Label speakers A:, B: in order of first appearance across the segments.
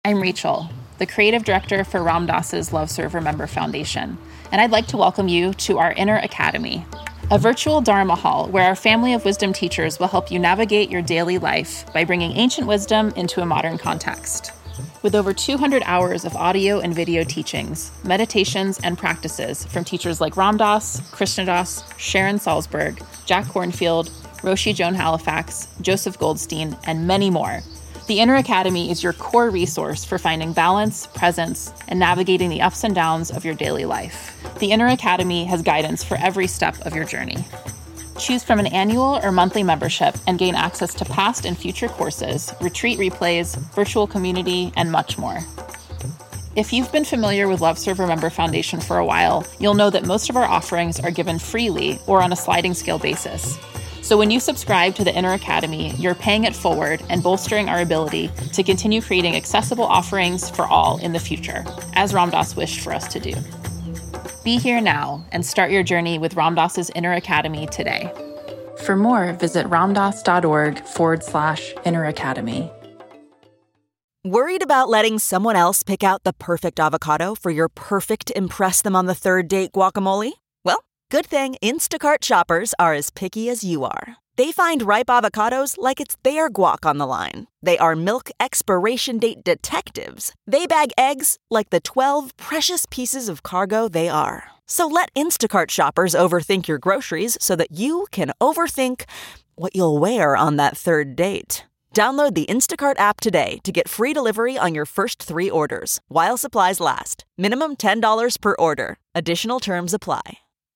A: I'm Rachel, the creative director for Ram Dass's Love Serve Remember Foundation, and I'd like to welcome you to our Inner Academy, a virtual Dharma hall where our family of wisdom teachers will help you navigate your daily life by bringing ancient wisdom into a modern context. With over 200 hours of audio and video teachings, meditations, and practices from teachers like Ram Dass, Krishna Das, Sharon Salzberg, Jack Kornfield, Roshi Joan Halifax, Joseph Goldstein, and many more, the Inner Academy is your core resource for finding balance, presence, and navigating the ups and downs of your daily life. The Inner Academy has guidance for every step of your journey. Choose from an annual or monthly membership and gain access to past and future courses, retreat replays, virtual community, and much more. If you've been familiar with Love Serve Remember Foundation for a while, you'll know that most of our offerings are given freely or on a sliding scale basis. So when you subscribe to the Inner Academy, you're paying it forward and bolstering our ability to continue creating accessible offerings for all in the future, as Ram Dass wished for us to do. Be here now and start your journey with Ram Dass's Inner Academy today. For more, visit ramdass.org/Inner Academy.
B: Worried about letting someone else pick out the perfect avocado for your perfect impress them on the third date guacamole? Well, good thing Instacart shoppers are as picky as you are. They find ripe avocados like it's their guac on the line. They are milk expiration date detectives. They bag eggs like the 12 precious pieces of cargo they are. So let Instacart shoppers overthink your groceries so that you can overthink what you'll wear on that third date. Download the Instacart app today to get free delivery on your first 3 orders, while supplies last. Minimum $10 per order. Additional terms apply.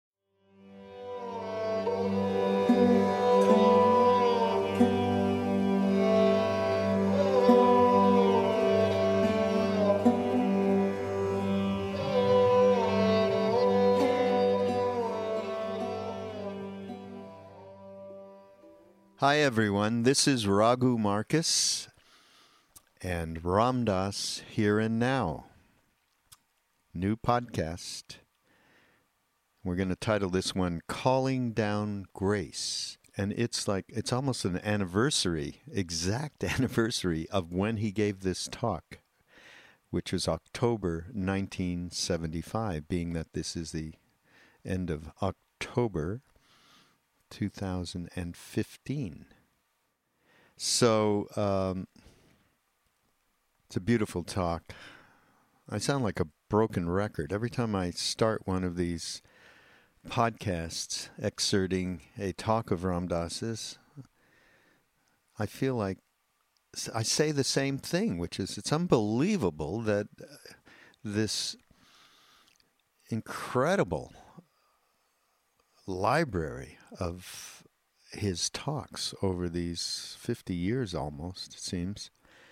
C: Hi everyone, this is Raghu Marcus and Ram Dass Here and Now. New podcast. We're going to title this one Calling Down Grace. And it's almost an anniversary, exact anniversary of when he gave this talk, which was October 1975, being that this is the end of October 2015. So it's a beautiful talk. I sound like a broken record every time I start one of these podcasts excerpting a talk of Ram Dass's. I feel like I say the same thing, which is it's unbelievable that this incredible library of his talks over these 50 years almost, it seems.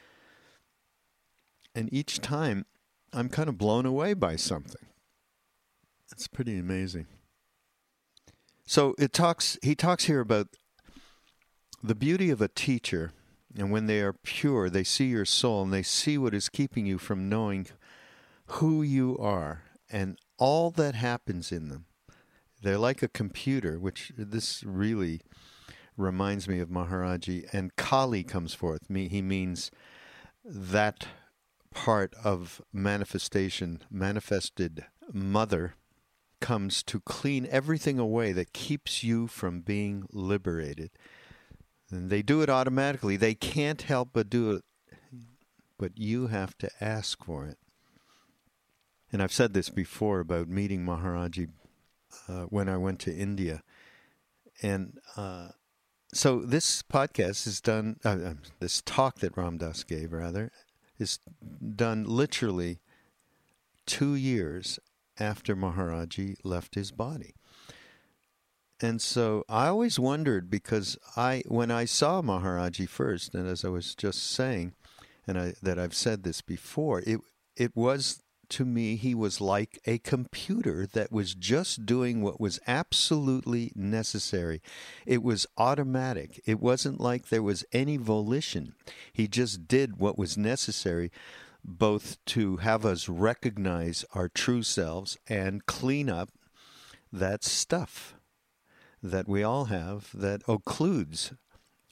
C: And each time I'm kind of blown away by something. It's pretty amazing. So he talks here about the beauty of a teacher, and when they are pure, they see your soul and they see what is keeping you from knowing who you are and all that happens in them. They're like a computer, which this really reminds me of Maharaji. And Kali comes forth. He means that part of manifestation, manifested mother, comes to clean everything away that keeps you from being liberated. And they do it automatically. They can't help but do it, but you have to ask for it. And I've said this before about meeting Maharaji when I went to India. And so this podcast is done, this talk that Ram Dass gave, rather, is done literally 2 years after Maharaji left his body. And so I always wondered, because when I saw Maharaji first, and as I was just saying, and that I've said this before, it was, to me, he was like a computer that was just doing what was absolutely necessary. It was automatic. It wasn't like there was any volition. He just did what was necessary, both to have us recognize our true selves and clean up that stuff that we all have that occludes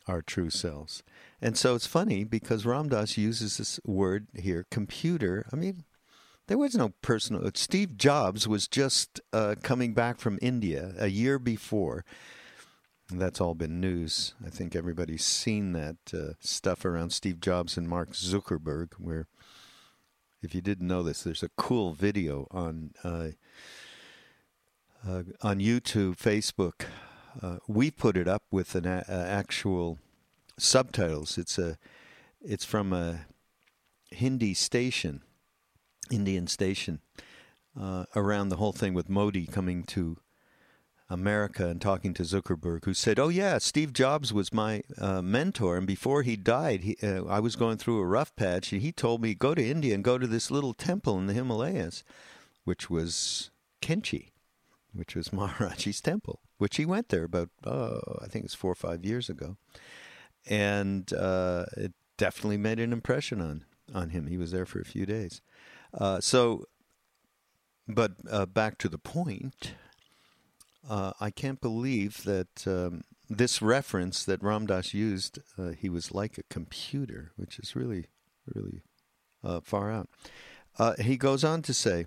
C: our true selves. And so it's funny because Ram Dass uses this word here, computer. I mean, there was no personal. Steve Jobs was just coming back from India a year before. That's all been news. I think everybody's seen that stuff around Steve Jobs and Mark Zuckerberg, where, if you didn't know this, there's a cool video on YouTube, Facebook. We put it up with an actual subtitles. It's from a Hindi station, Indian station, around the whole thing with Modi coming to America and talking to Zuckerberg, who said, "Oh yeah, Steve Jobs was my mentor, and before he died, I was going through a rough patch, and he told me go to India and go to this little temple in the Himalayas, which was Kenchi, which was Maharaji's temple, which he went there about I think it's 4 or 5 years ago, and it definitely made an impression on him. He was there for a few days. But back to the point." I can't believe that this reference that Ram Dass used, he was like a computer, which is really, really far out. He goes on to say,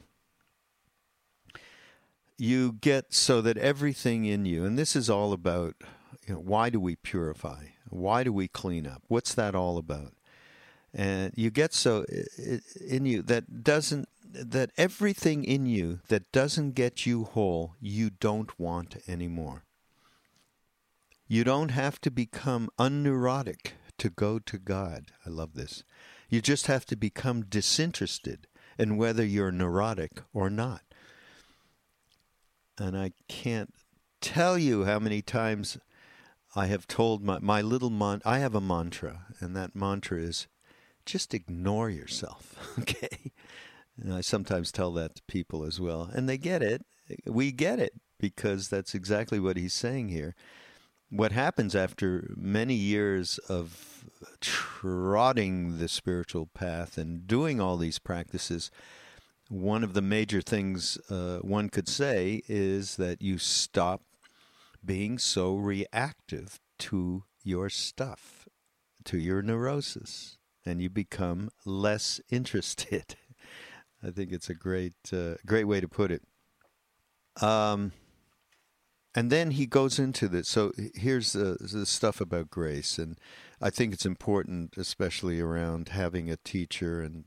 C: you get so that everything in you, and this is all about, why do we purify? Why do we clean up? What's that all about? And you get so in you that everything in you that doesn't get you whole, you don't want anymore. You don't have to become unneurotic to go to God. I love this. You just have to become disinterested in whether you're neurotic or not. And I can't tell you how many times I have told my little I have a mantra, and that mantra is, just ignore yourself, okay? And I sometimes tell that to people as well. And they get it. We get it, because that's exactly what he's saying here. What happens after many years of trotting the spiritual path and doing all these practices, one of the major things one could say is that you stop being so reactive to your stuff, to your neurosis, and you become less interested. I think it's a great way to put it. And then he goes into this. So here's the stuff about grace, and I think it's important, especially around having a teacher, and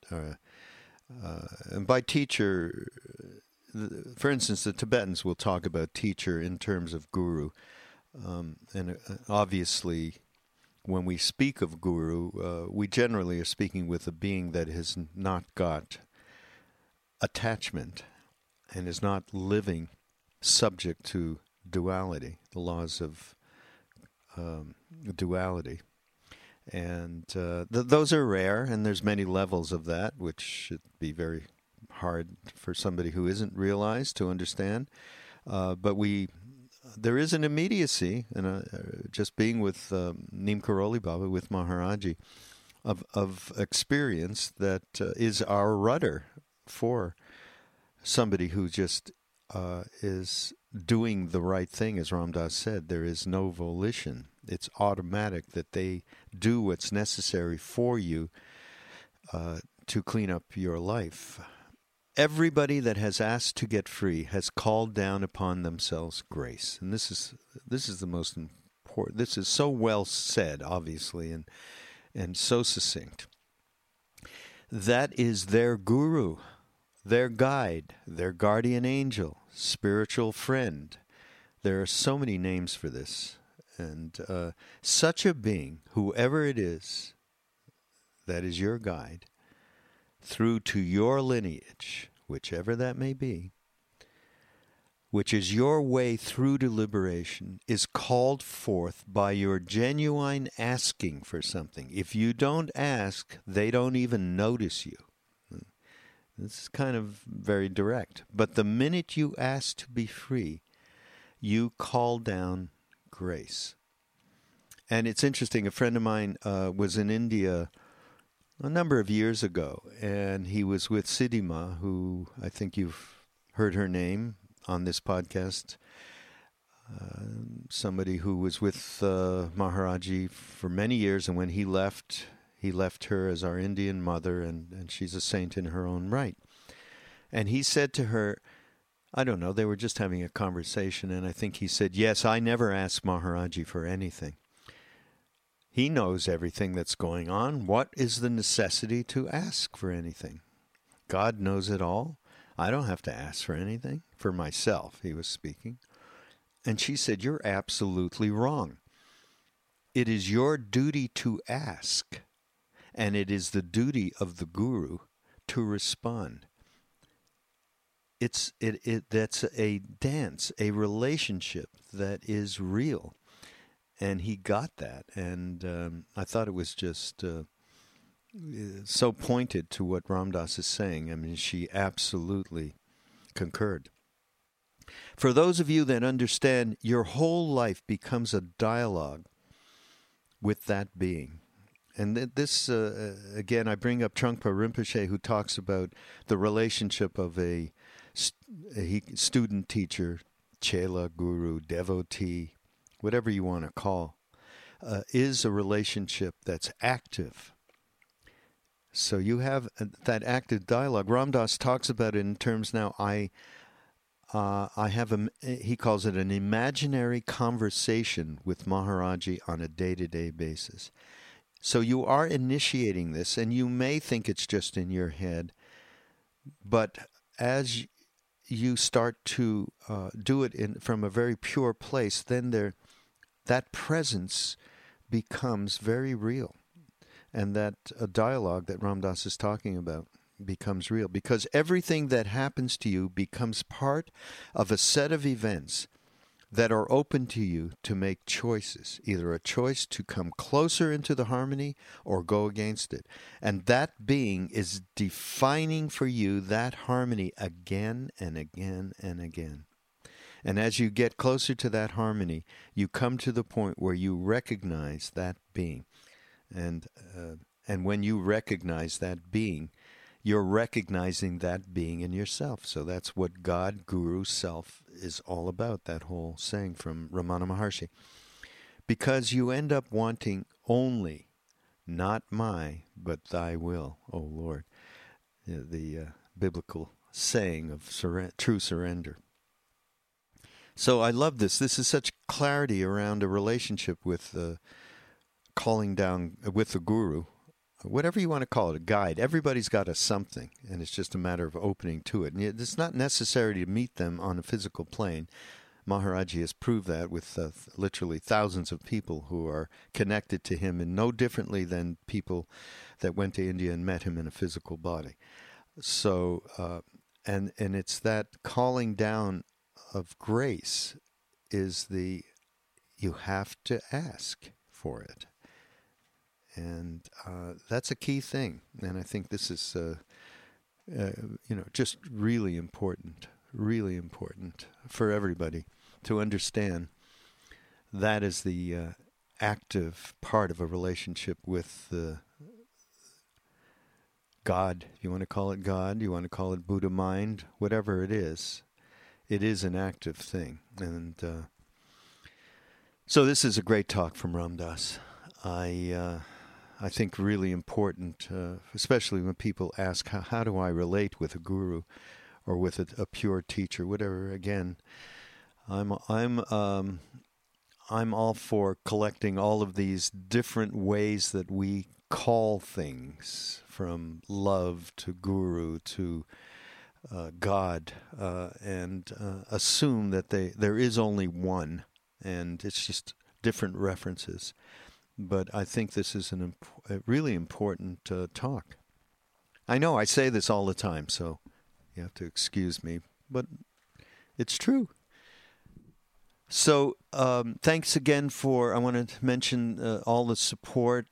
C: by teacher, for instance, the Tibetans will talk about teacher in terms of guru, and obviously, when we speak of guru, we generally are speaking with a being that has not got attachment and is not living subject to duality, the laws of duality. And those are rare, and there's many levels of that, which should be very hard for somebody who isn't realized to understand. But there is an immediacy, and just being with Neem Karoli Baba, with Maharaji, of experience that is our rudder for somebody who just is doing the right thing. As Ram Dass said, there is no volition. It's automatic that they do what's necessary for you to clean up your life. Everybody that has asked to get free has called down upon themselves grace. And this is the most important. This is so well said, obviously, and so succinct. That is their guru, their guide, their guardian angel, spiritual friend. There are so many names for this. And such a being, whoever it is, that is your guide, through to your lineage, whichever that may be, which is your way through to liberation, is called forth by your genuine asking for something. If you don't ask, they don't even notice you. This is kind of very direct. But the minute you ask to be free, you call down grace. And it's interesting, a friend of mine was in India a number of years ago, and he was with Siddhima, who I think you've heard her name on this podcast. somebody who was with Maharaji for many years, and when he left her as our Indian mother, and she's a saint in her own right. And he said to her, I don't know, they were just having a conversation, and I think he said, yes, I never ask Maharaji for anything. He knows everything that's going on. What is the necessity to ask for anything? God knows it all. I don't have to ask for anything. For myself, he was speaking. And she said, you're absolutely wrong. It is your duty to ask, and it is the duty of the guru to respond. That's a dance, a relationship that is real. And he got that. And I thought it was just so pointed to what Ram Dass is saying. I mean, she absolutely concurred. For those of you that understand, your whole life becomes a dialogue with that being. And this, again, I bring up Trungpa Rinpoche, who talks about the relationship of a student, teacher, chela, guru, devotee, whatever you want to call, is a relationship that's active. So you have that active dialogue. Ram Dass talks about it in terms now, I have he calls it an imaginary conversation with Maharaji on a day-to-day basis. So you are initiating this, and you may think it's just in your head, but as you start to do it from a very pure place, then that presence becomes very real. And that dialogue that Ram Dass is talking about becomes real, because everything that happens to you becomes part of a set of events that are open to you to make choices, either a choice to come closer into the harmony or go against it. And that being is defining for you that harmony again and again and again. And as you get closer to that harmony, you come to the point where you recognize that being. And when you recognize that being, you're recognizing that being in yourself. So that's what God, Guru, Self is all about, that whole saying from Ramana Maharshi. Because you end up wanting only, not my, but thy will, O Lord. The biblical saying of true surrender. So I love this. This is such clarity around a relationship with calling down, with the Guru. Whatever you want to call it, a guide. Everybody's got a something, and it's just a matter of opening to it. And it's not necessary to meet them on a physical plane. Maharaji has proved that with literally thousands of people who are connected to him, and no differently than people that went to India and met him in a physical body. So, and it's that calling down of grace is you have to ask for it. And that's a key thing. And I think this is, just really important for everybody to understand. That is the active part of a relationship with God. You want to call it God, you want to call it Buddha mind, whatever it is an active thing. And so this is a great talk from Ram Dass. I think really important, especially when people ask, how do I relate with a guru or with a pure teacher, whatever. Again, I'm all for collecting all of these different ways that we call things, from love to guru to God, and assume that there is only one, and it's just different references. But I think this is a really important talk. I know I say this all the time, so you have to excuse me, but it's true. So thanks again I wanted to mention all the support.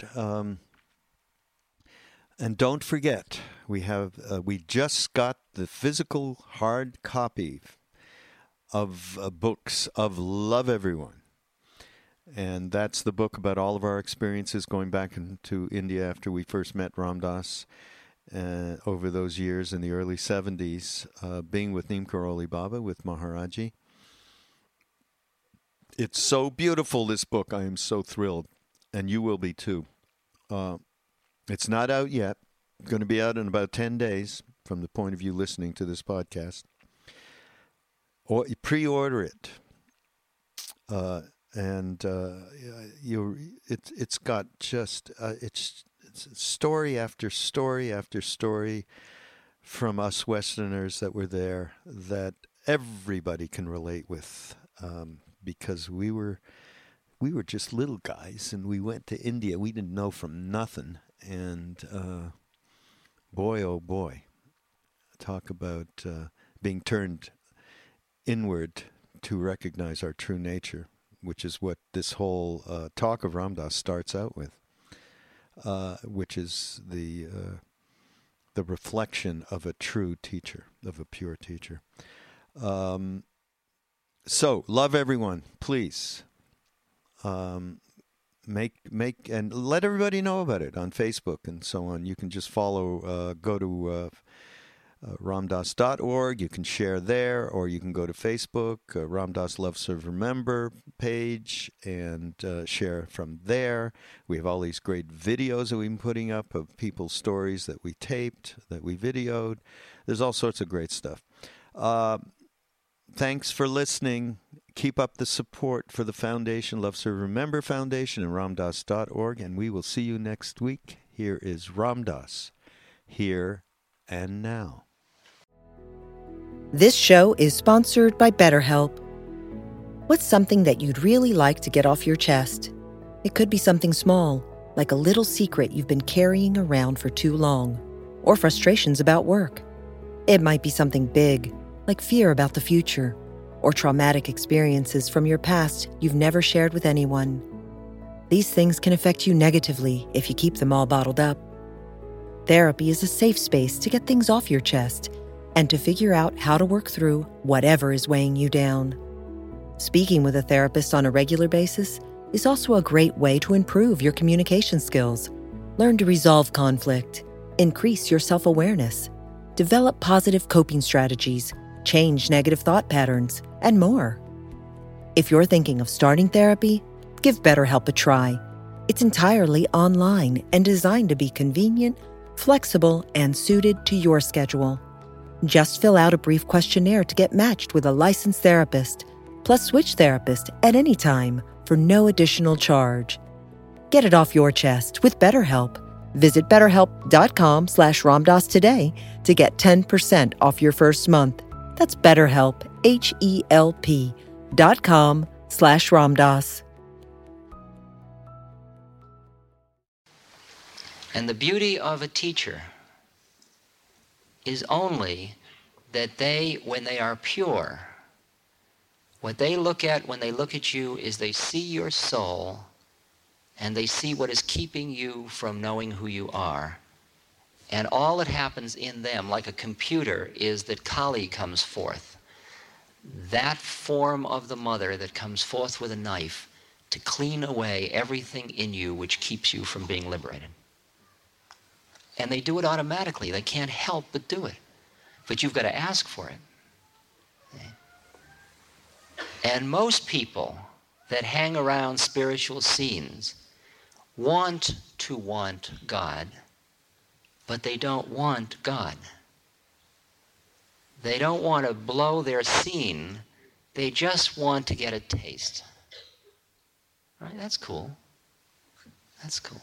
C: And don't forget, we just got the physical hard copy of books of Love Everyone. And that's the book about all of our experiences going back into India after we first met Ram Dass over those years in the early 70s, being with Neem Karoli Baba, with Maharaji. It's so beautiful, this book. I am so thrilled, and you will be too. It's not out yet. It's going to be out in about 10 days from the point of view listening to this podcast. Or pre-order it. It's got just it's story after story after story from us Westerners that were there that everybody can relate with, because we were just little guys and we went to India. We didn't know from nothing, and boy, oh boy, talk about being turned inward to recognize our true nature, which is what this whole talk of Ram Dass starts out with, which is the reflection of a true teacher, of a pure teacher. So love everyone, please. Make and let everybody know about it on Facebook and so on. You can just follow, go to ramdass.org. You can share there, or you can go to Facebook, Ram Dass Love Serve Remember page, and share from there. We have all these great videos that we've been putting up of people's stories that we taped, that we videoed. There's all sorts of great stuff. Thanks for listening. Keep up the support for the foundation, Love Serve Remember Foundation, and ramdass.org, and we will see you next week. Here is Ram Dass, Here and Now.
D: This show is sponsored by BetterHelp. What's something that you'd really like to get off your chest? It could be something small, like a little secret you've been carrying around for too long, or frustrations about work. It might be something big, like fear about the future, or traumatic experiences from your past you've never shared with anyone. These things can affect you negatively if you keep them all bottled up. Therapy is a safe space to get things off your chest and to figure out how to work through whatever is weighing you down. Speaking with a therapist on a regular basis is also a great way to improve your communication skills, learn to resolve conflict, increase your self-awareness, develop positive coping strategies, change negative thought patterns, and more. If you're thinking of starting therapy, give BetterHelp a try. It's entirely online and designed to be convenient, flexible, and suited to your schedule. Just fill out a brief questionnaire to get matched with a licensed therapist, plus switch therapist at any time for no additional charge. Get it off your chest with BetterHelp. Visit BetterHelp.com /RamDass today to get 10% off your first month. That's BetterHelp, HELP.com /RamDass.
E: And the beauty of a teacher is only that they, when they are pure, what they look at when they look at you is they see your soul and they see what is keeping you from knowing who you are. And all that happens in them, like a computer, is that Kali comes forth. That form of the mother that comes forth with a knife to clean away everything in you which keeps you from being liberated. And they do it automatically. They can't help but do it. But you've got to ask for it. And most people that hang around spiritual scenes want to want God, but they don't want God. They don't want to blow their scene. They just want to get a taste. Right? That's cool. That's cool.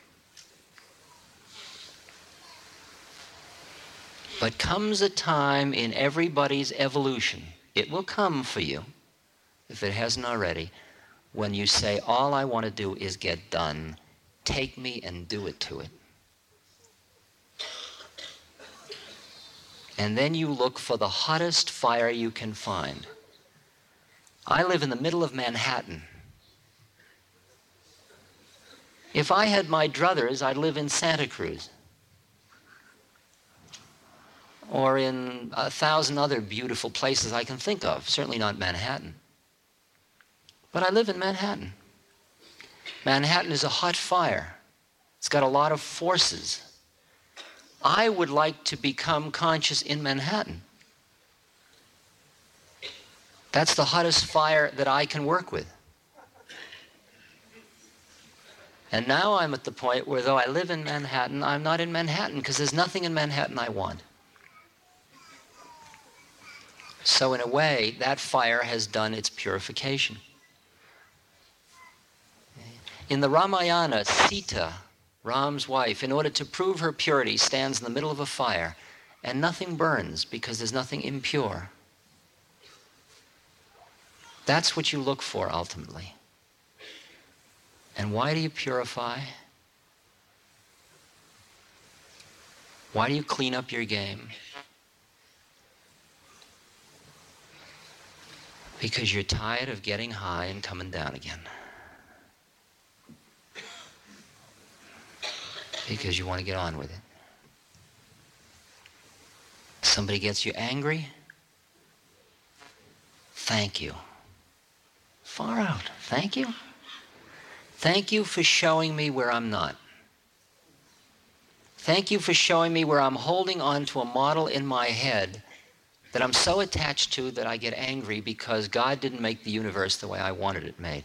E: But comes a time in everybody's evolution, it will come for you, if it hasn't already, when you say, all I want to do is get done. Take me and do it to it. And then you look for the hottest fire you can find. I live in the middle of Manhattan. If I had my druthers, I'd live in Santa Cruz. Or in 1,000 other beautiful places I can think of, certainly not Manhattan. But I live in Manhattan. Manhattan is a hot fire. It's got a lot of forces. I would like to become conscious in Manhattan. That's the hottest fire that I can work with. And now I'm at the point where though I live in Manhattan, I'm not in Manhattan because there's nothing in Manhattan I want. So in a way, that fire has done its purification. In the Ramayana, Sita, Ram's wife, in order to prove her purity, stands in the middle of a fire, and nothing burns because there's nothing impure. That's what you look for ultimately. And why do you purify? Why do you clean up your game? Because you're tired of getting high and coming down again. Because you want to get on with it. Somebody gets you angry? Thank you. Far out. Thank you. Thank you for showing me where I'm not. Thank you for showing me where I'm holding on to a model in my head that I'm so attached to that I get angry because God didn't make the universe the way I wanted it made.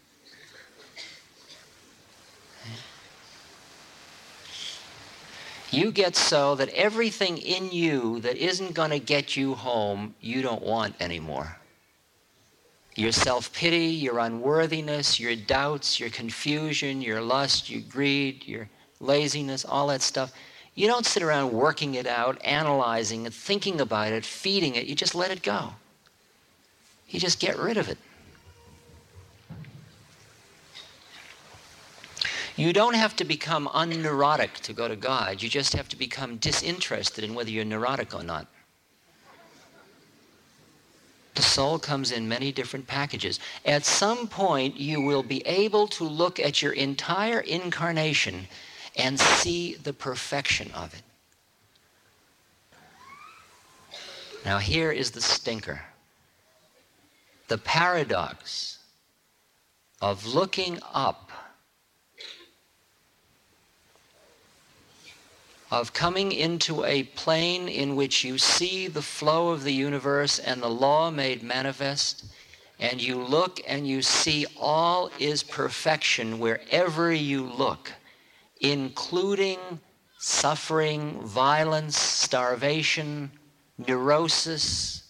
E: You get so that everything in you that isn't going to get you home, you don't want anymore. Your self-pity, your unworthiness, your doubts, your confusion, your lust, your greed, your laziness, all that stuff. You don't sit around working it out, analyzing it, thinking about it, feeding it. You just let it go. You just get rid of it. You don't have to become unneurotic to go to God. You just have to become disinterested in whether you're neurotic or not. The soul comes in many different packages. At some point, you will be able to look at your entire incarnation and see the perfection of it. Now here is the stinker. The paradox of looking up, of coming into a plane in which you see the flow of the universe and the law made manifest, and you look and you see all is perfection wherever you look, including suffering, violence, starvation, neurosis,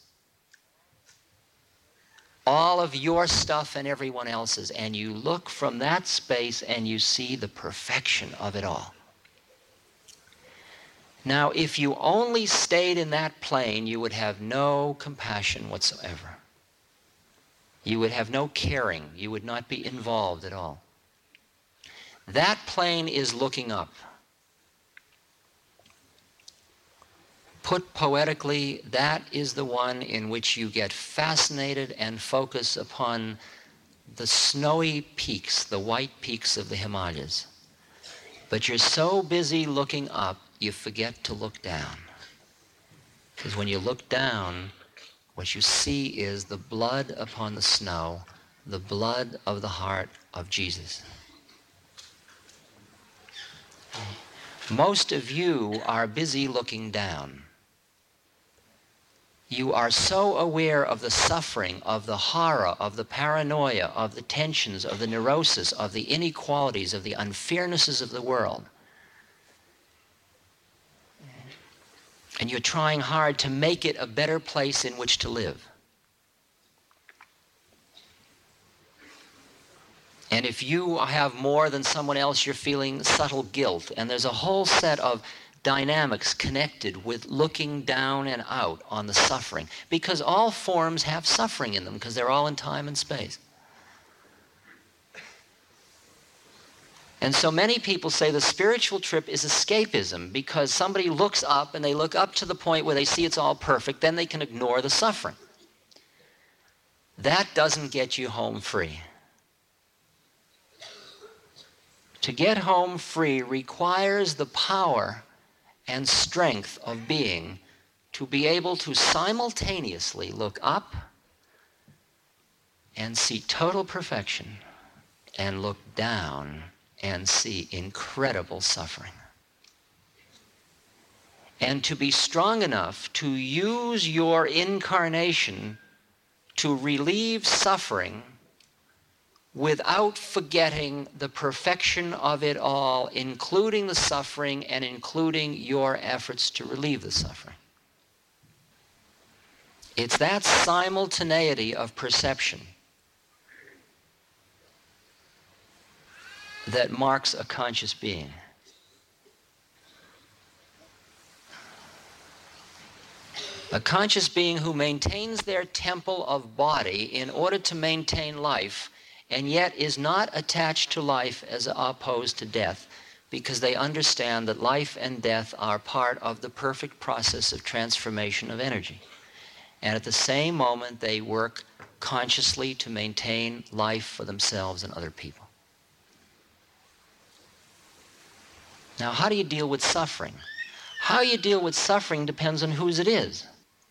E: all of your stuff and everyone else's. And you look from that space and you see the perfection of it all. Now, if you only stayed in that plane, you would have no compassion whatsoever. You would have no caring. You would not be involved at all. That plane is looking up. Put poetically, that is the one in which you get fascinated and focus upon the snowy peaks, the white peaks of the Himalayas. But you're so busy looking up, you forget to look down. Because when you look down, what you see is the blood upon the snow, the blood of the heart of Jesus. Most of you are busy looking down. You are so aware of the suffering, of the horror, of the paranoia, of the tensions, of the neurosis, of the inequalities, of the unfairnesses of the world. And you're trying hard to make it a better place in which to live. And if you have more than someone else, you're feeling subtle guilt. And there's a whole set of dynamics connected with looking down and out on the suffering. Because all forms have suffering in them, because they're all in time and space. And so many people say the spiritual trip is escapism, because somebody looks up and they look up to the point where they see it's all perfect, then they can ignore the suffering. That doesn't get you home free. To get home free requires the power and strength of being to be able to simultaneously look up and see total perfection and look down and see incredible suffering. And to be strong enough to use your incarnation to relieve suffering without forgetting the perfection of it all, including the suffering and including your efforts to relieve the suffering. It's that simultaneity of perception that marks a conscious being. A conscious being who maintains their temple of body in order to maintain life, and yet is not attached to life as opposed to death, because they understand that life and death are part of the perfect process of transformation of energy. And at the same moment, they work consciously to maintain life for themselves and other people. Now, how do you deal with suffering? How you deal with suffering depends on whose it is.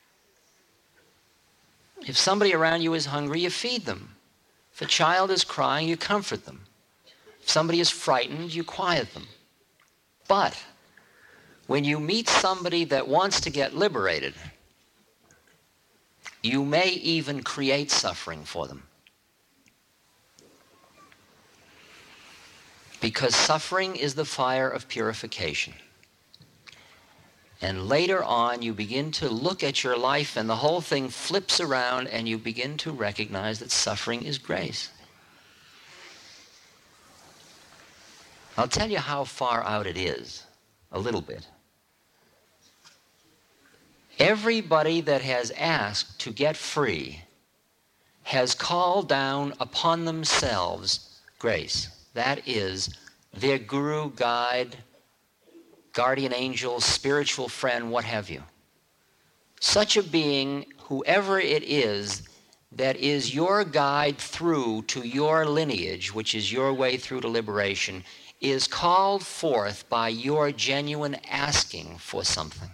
E: If somebody around you is hungry, you feed them. If a child is crying, you comfort them. If somebody is frightened, you quiet them. But when you meet somebody that wants to get liberated, you may even create suffering for them. Because suffering is the fire of purification. And later on, you begin to look at your life and the whole thing flips around and you begin to recognize that suffering is grace. I'll tell you how far out it is, a little bit. Everybody that has asked to get free has called down upon themselves grace. That is, their guru, guide, guardian angel, spiritual friend, what have you. Such a being, whoever it is, that is your guide through to your lineage, which is your way through to liberation, is called forth by your genuine asking for something.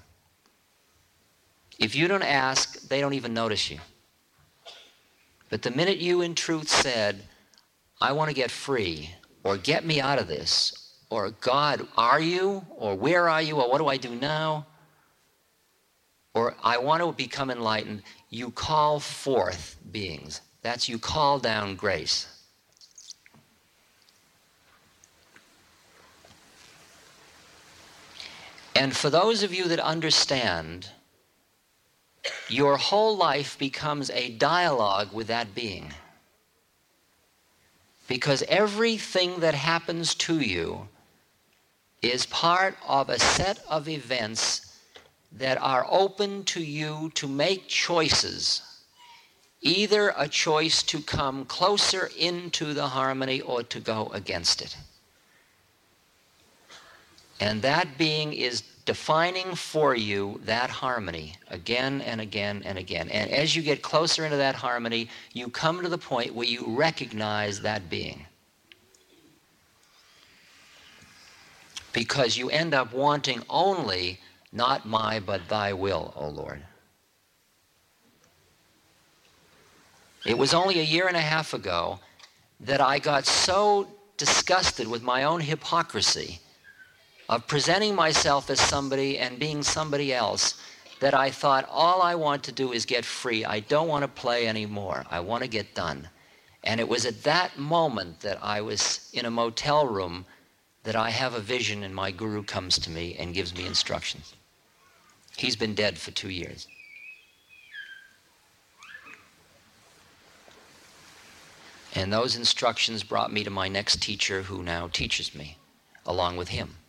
E: If you don't ask, they don't even notice you. But the minute you in truth said, I want to get free, or get me out of this, or God, are you? Or where are you? Or what do I do now? Or I want to become enlightened. You call forth beings. That's you call down grace. And for those of you that understand, your whole life becomes a dialogue with that being. Because everything that happens to you is part of a set of events that are open to you to make choices. Either a choice to come closer into the harmony or to go against it. And that being is defining for you that harmony again and again and again. And as you get closer into that harmony, you come to the point where you recognize that being. Because you end up wanting only, not my, but thy will, O Lord. It was only a year and a half ago that I got so disgusted with my own hypocrisy of presenting myself as somebody and being somebody else that I thought, all I want to do is get free. I don't want to play anymore. I want to get done. And it was at that moment that I was in a motel room that I have a vision and my guru comes to me and gives me instructions. He's been dead for 2 years. And those instructions brought me to my next teacher, who now teaches me along with him.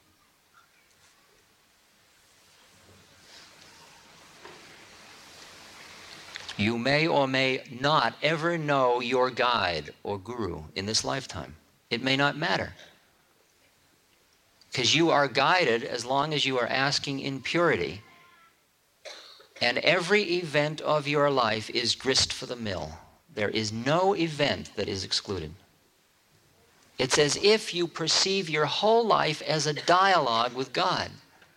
E: You may or may not ever know your guide or guru in this lifetime. It may not matter. Because you are guided as long as you are asking in purity. And every event of your life is grist for the mill. There is no event that is excluded. It's as if you perceive your whole life as a dialogue with God.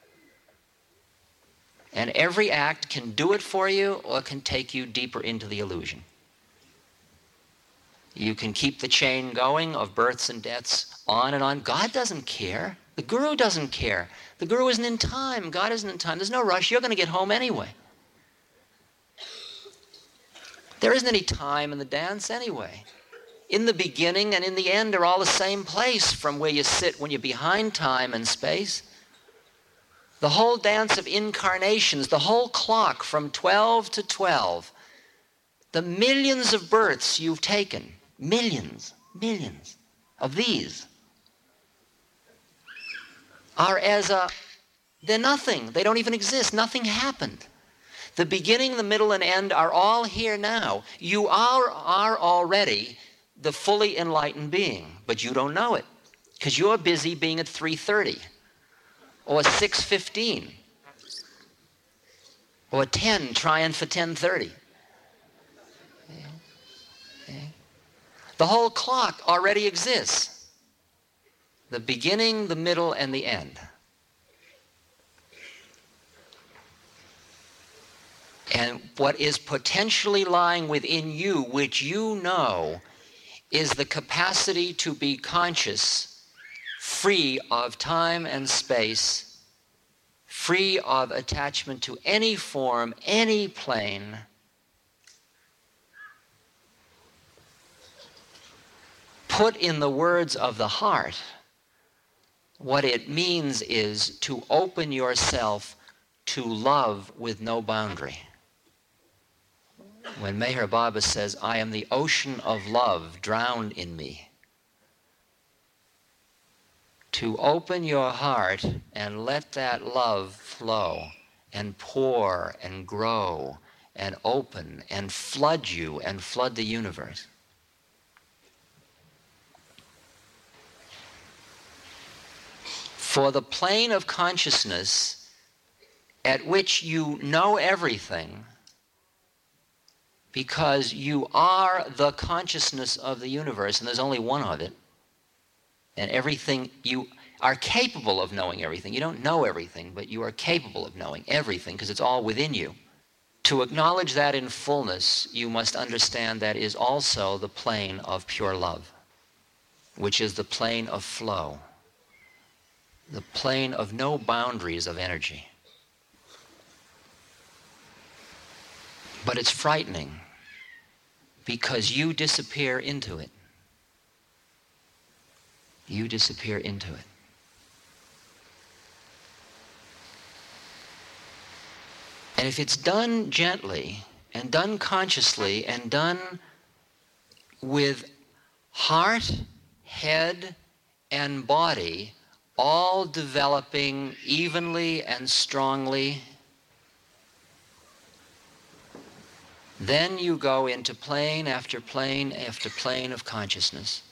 E: And every act can do it for you or can take you deeper into the illusion. You can keep the chain going of births and deaths on and on. God doesn't care. The guru doesn't care. The guru isn't in time. God isn't in time. There's no rush. You're going to get home anyway. There isn't any time in the dance anyway. in the beginning and in the end are all the same place from where you sit when you're behind time and space. The whole dance of incarnations, the whole clock from 12 to 12, the millions of births you've taken, millions of these, are they're nothing. They don't even exist. Nothing happened. The beginning, the middle, and end are all here now. You are already the fully enlightened being, but you don't know it because you're busy being at 3:30 or 6:15 or 10, trying for 10:30. The whole clock already exists. The beginning, the middle, and the end. And what is potentially lying within you, which you know, is the capacity to be conscious, free of time and space, free of attachment to any form, any plane. Put in the words of the heart, what it means is to open yourself to love with no boundary. When Meher Baba says, I am the ocean of love drowned in me, to open your heart and let that love flow and pour and grow and open and flood you and flood the universe. For the plane of consciousness at which you know everything, because you are the consciousness of the universe, and there's only one of it, and everything, you are capable of knowing everything. You don't know everything, but you are capable of knowing everything because it's all within you. To acknowledge that in fullness, you must understand that is also the plane of pure love, which is the plane of flow, the plane of no boundaries of energy. But it's frightening because you disappear into it. You disappear into it. And if it's done gently and done consciously and done with heart, head, and body all developing evenly and strongly, then you go into plane after plane after plane of consciousness,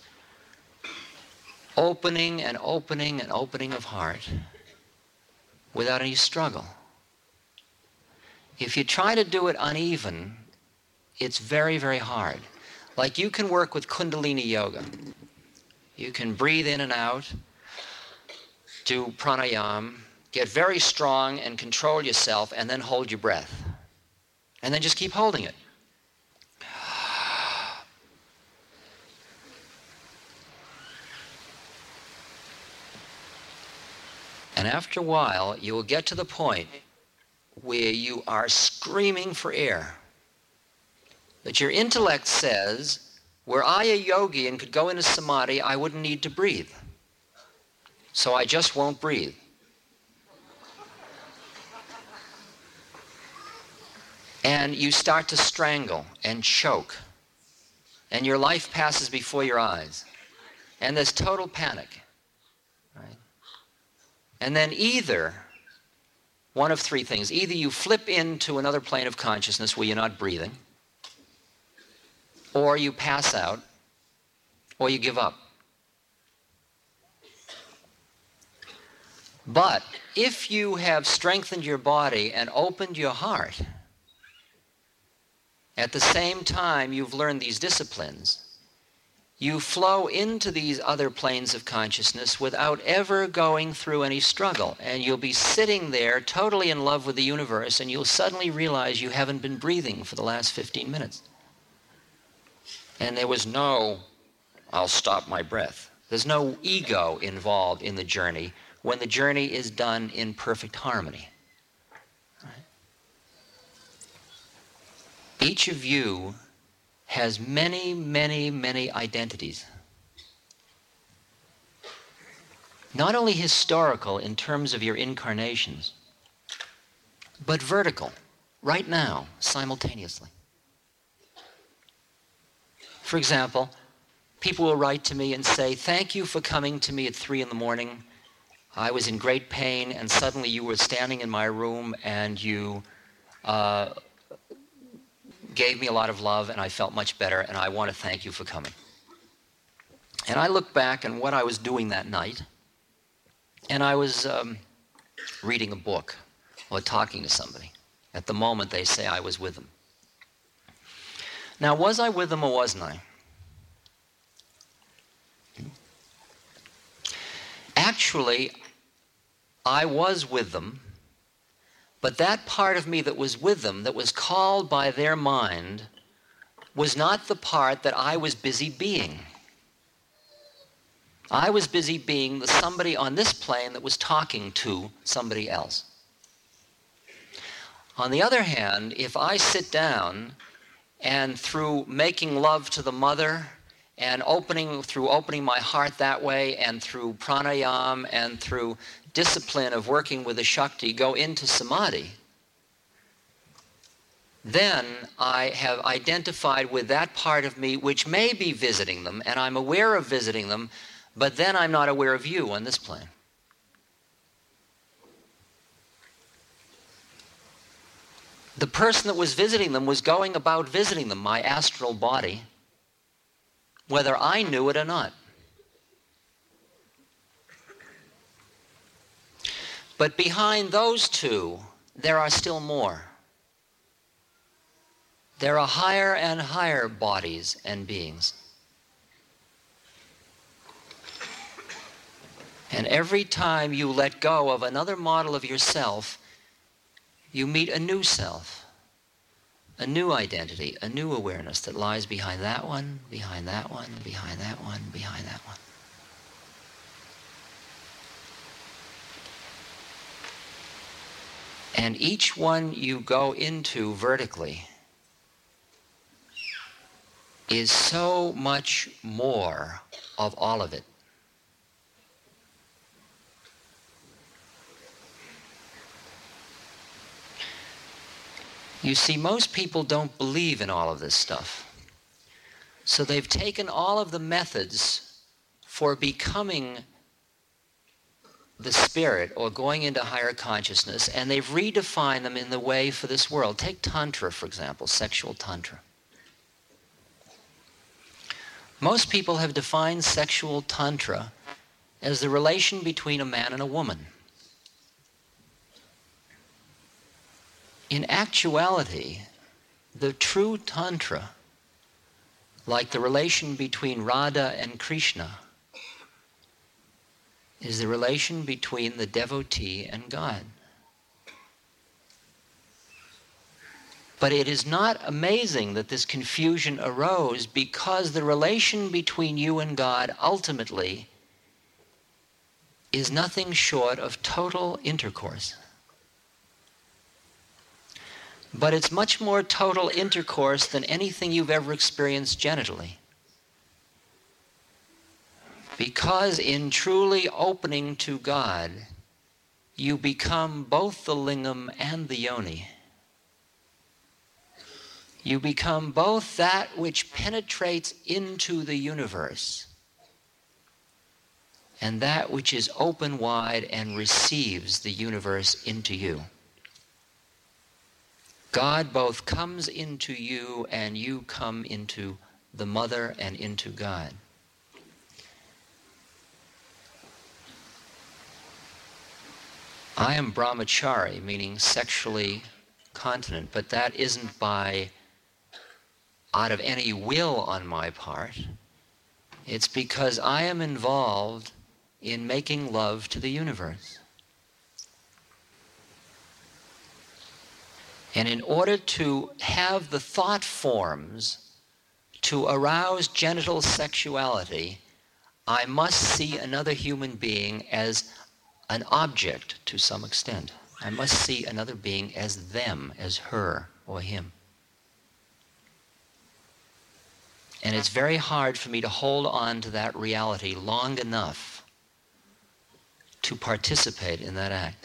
E: opening and opening and opening of heart without any struggle. If you try to do it uneven, it's very, very hard. Like you can work with Kundalini Yoga. You can breathe in and out, do pranayama, get very strong and control yourself, and then hold your breath. And then just keep holding it. And after a while, you will get to the point where you are screaming for air. That your intellect says, were I a yogi and could go into samadhi, I wouldn't need to breathe. So I just won't breathe. And you start to strangle and choke. And your life passes before your eyes. And there's total panic. Right? And then either, one of three things. Either you flip into another plane of consciousness where you're not breathing, or you pass out, or you give up. But if you have strengthened your body and opened your heart, at the same time you've learned these disciplines, you flow into these other planes of consciousness without ever going through any struggle. And you'll be sitting there totally in love with the universe, and you'll suddenly realize you haven't been breathing for the last 15 minutes. And there was no, I'll stop my breath. There's no ego involved in the journey when the journey is done in perfect harmony. Right? Each of you has many, many, many identities. Not only historical in terms of your incarnations, but vertical, right now, simultaneously. For example, people will write to me and say, "Thank you for coming to me at 3 a.m. I was in great pain, and suddenly you were standing in my room, and you gave me a lot of love, and I felt much better, and I want to thank you for coming." And I look back on what I was doing that night, and I was reading a book or talking to somebody. At the moment, they say I was with them. Now, was I with them or wasn't I? Actually, I was with them, but that part of me that was with them, that was called by their mind, was not the part that I was busy being. I was busy being the somebody on this plane that was talking to somebody else. On the other hand, if I sit down and through making love to the mother and through opening my heart that way, and through pranayama and through discipline of working with the Shakti, go into samadhi, then I have identified with that part of me which may be visiting them, and I'm aware of visiting them, but then I'm not aware of you on this plane. The person that was visiting them was going about visiting them, my astral body, whether I knew it or not. But behind those two, there are still more. There are higher and higher bodies and beings. And every time you let go of another model of yourself, you meet a new self, a new identity, a new awareness that lies behind that one, behind that one, behind that one, behind that one. And each one you go into vertically is so much more of all of it. You see, most people don't believe in all of this stuff. So they've taken all of the methods for becoming the spirit or going into higher consciousness, and they've redefined them in the way for this world. Take Tantra, for example, sexual Tantra. Most people have defined sexual Tantra as the relation between a man and a woman. In actuality, the true Tantra, like the relation between Radha and Krishna, is the relation between the devotee and God. But it is not amazing that this confusion arose, because the relation between you and God ultimately is nothing short of total intercourse. But it's much more total intercourse than anything you've ever experienced genitally. Because in truly opening to God, you become both the lingam and the yoni. You become both that which penetrates into the universe and that which is open wide and receives the universe into you. God both comes into you and you come into the mother and into God. I am brahmachari, meaning sexually continent, but that isn't out of any will on my part. It's because I am involved in making love to the universe. And in order to have the thought forms to arouse genital sexuality, I must see another human being as an object to some extent. I must see another being as them, as her or him. And it's very hard for me to hold on to that reality long enough to participate in that act.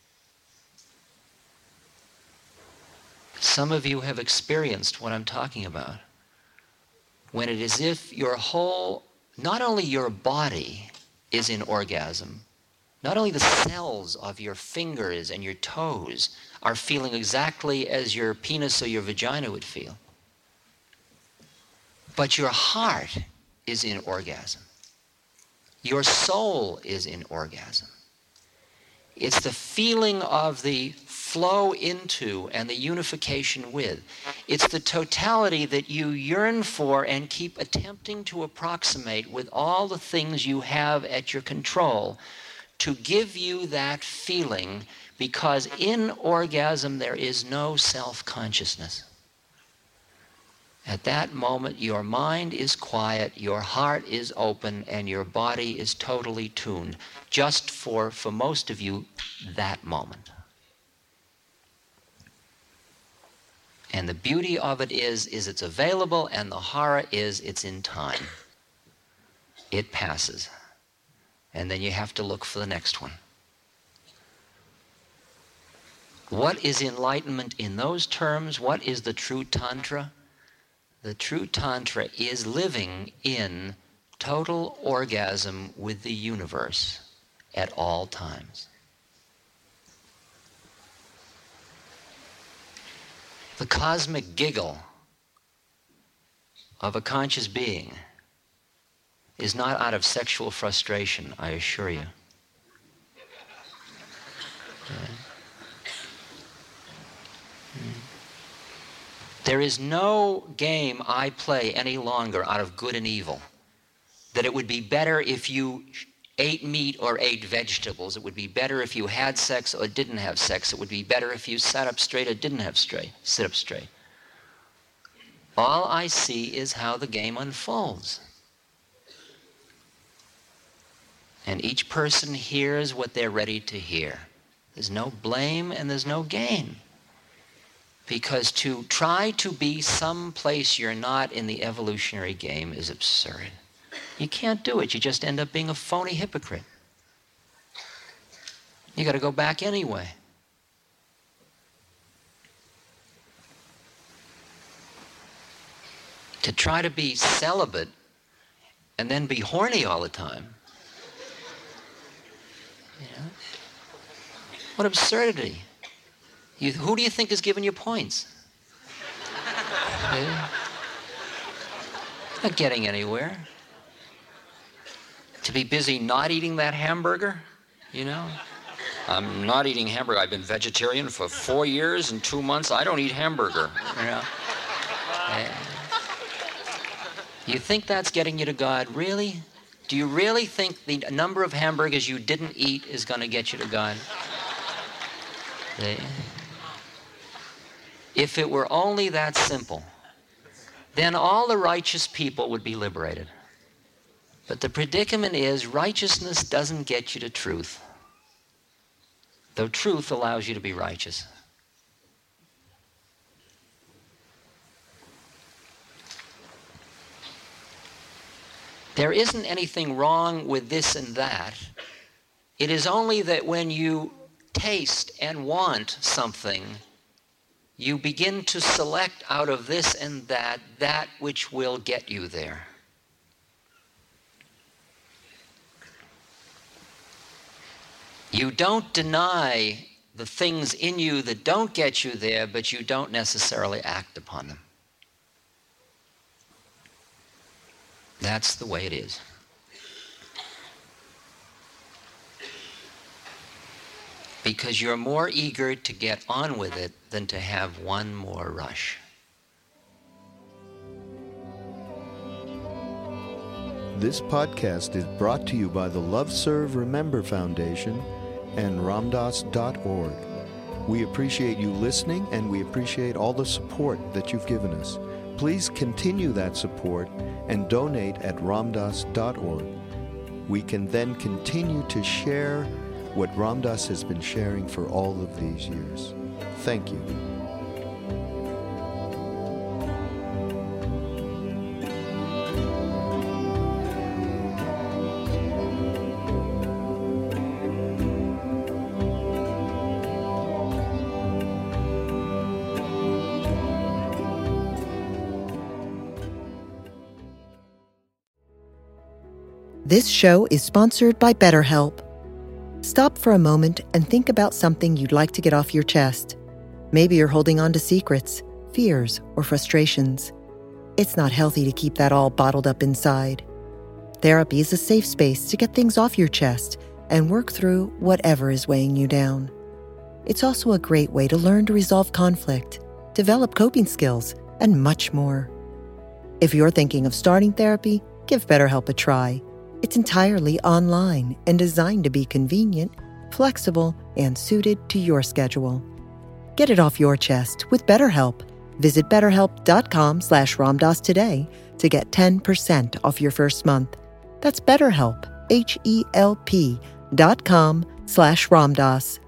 E: Some of you have experienced what I'm talking about, when it is as if your whole, not only your body is in orgasm, not only the cells of your fingers and your toes are feeling exactly as your penis or your vagina would feel, but your heart is in orgasm. Your soul is in orgasm. It's the feeling of the flow into and the unification with. It's the totality that you yearn for and keep attempting to approximate with all the things you have at your control to give you that feeling, because in orgasm there is no self-consciousness. At that moment, your mind is quiet, your heart is open, and your body is totally tuned, just for most of you, that moment. And the beauty of it is it's available, and the horror is it's in time. It passes. And then you have to look for the next one. What is enlightenment in those terms? What is the true Tantra? The true Tantra is living in total orgasm with the universe at all times. The cosmic giggle of a conscious being is not out of sexual frustration, I assure you. There is no game I play any longer out of good and evil. That it would be better if you ate meat or ate vegetables. It would be better if you had sex or didn't have sex. It would be better if you sat up straight or didn't sit up straight. All I see is how the game unfolds. And each person hears what they're ready to hear. There's no blame and there's no gain. Because to try to be someplace you're not in the evolutionary game is absurd. You can't do it. You just end up being a phony hypocrite. You got to go back anyway. To try to be celibate and then be horny all the time. You know? What absurdity. Who do you think is giving you points? Not getting anywhere. To be busy not eating that hamburger, you know? I'm not eating hamburger. I've been vegetarian for 4 years and 2 months. I don't eat hamburger, you know? You think that's getting you to God? Really? Do you really think the number of hamburgers you didn't eat is going to get you to God? If it were only that simple, then all the righteous people would be liberated. But the predicament is righteousness doesn't get you to truth, though truth allows you to be righteous. There isn't anything wrong with this and that. It is only that when you taste and want something, you begin to select out of this and that which will get you there. You don't deny the things in you that don't get you there, but you don't necessarily act upon them. That's the way it is. Because you're more eager to get on with it than to have one more rush.
C: This podcast is brought to you by the Love Serve Remember Foundation and ramdas.org. We appreciate you listening, and we appreciate all the support that you've given us. Please continue that support and donate at ramdas.org. We can then continue to share what Ram Dass has been sharing for all of these years. Thank you.
D: This show is sponsored by BetterHelp. Stop for a moment and think about something you'd like to get off your chest. Maybe you're holding on to secrets, fears, or frustrations. It's not healthy to keep that all bottled up inside. Therapy is a safe space to get things off your chest and work through whatever is weighing you down. It's also a great way to learn to resolve conflict, develop coping skills, and much more. If you're thinking of starting therapy, give BetterHelp a try. It's entirely online and designed to be convenient, flexible, and suited to your schedule. Get it off your chest with BetterHelp. Visit BetterHelp.com/Ramdas today to get 10% off your first month. That's BetterHelp, HELP.com/Ramdas.